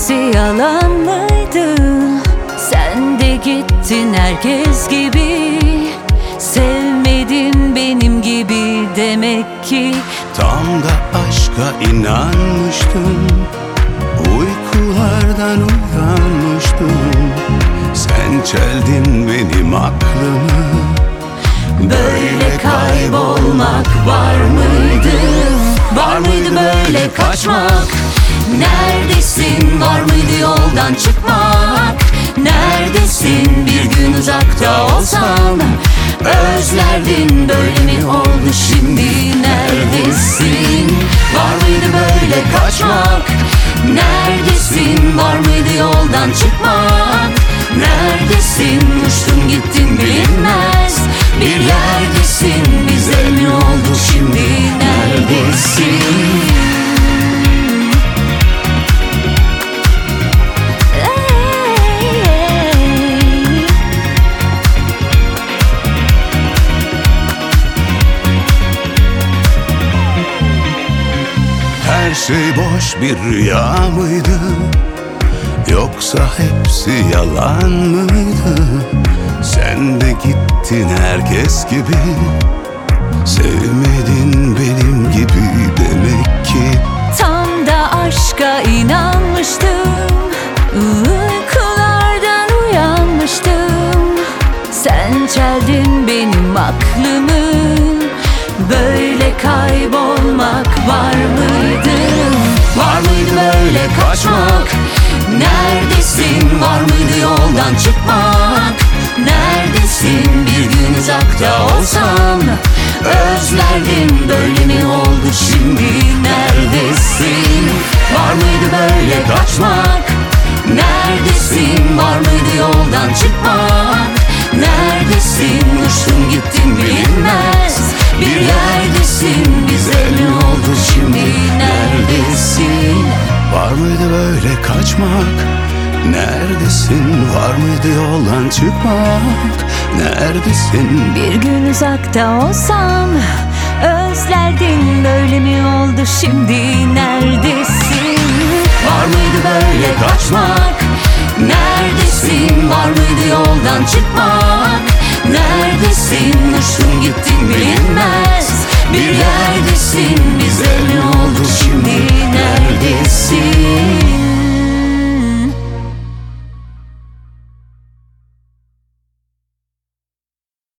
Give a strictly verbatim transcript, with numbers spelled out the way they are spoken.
hepsi yalan mıydı? Sen de gittin herkes gibi, sevmedin benim gibi demek ki. Tam da aşka inanmıştım, uykulardan uyanmıştım. Sen çeldin benim aklımı. Böyle kaybolmak var mıydı? Var mıydı böyle kaçmak? Neredesin? Var mıydı yoldan çıkmak? Neredesin? Bir gün uzakta olsan özlerdin, böyle mi oldu şimdi? Neredesin? Var mıydı böyle kaçmak? Neredesin? Var mıydı yoldan çıkmak? Neredesin? Uçtun gittin bilinmez bir yerdesin. Bize mi oldu şimdi? Neredesin? Her şey boş bir rüya mıydı? Yoksa hepsi yalan mıydı? Sen de gittin herkes gibi, sevmedin benim gibi demek ki. Tam da aşka inanmıştım, uykulardan uyanmıştım. Sen çeldin benim aklımı. Böyle kaybolmak var mıydı? Var mıydı böyle kaçmak? Neredesin? Var mıydı yoldan çıkmak? Neredesin? Bir gün uzakta olsam özlerdim, böyle mi oldu şimdi? Neredesin? Var mıydı böyle kaçmak? Neredesin? Var mıydı yoldan çıkmak? Neredesin? Uçtun gittin bilinmez bir yerdesin. Bize ne oldu şimdi? Neredesin? Var mıydı böyle kaçmak? Neredesin? Var mıydı yoldan çıkmak? Neredesin? Bir gün uzakta olsam özlerdin, böyle mi oldu şimdi? Neredesin? Var mıydı böyle kaçmak? Neredesin? Var mıydı yoldan çıkmak? Neredesin? Uçtun gittin bilinmez bir yerdesin.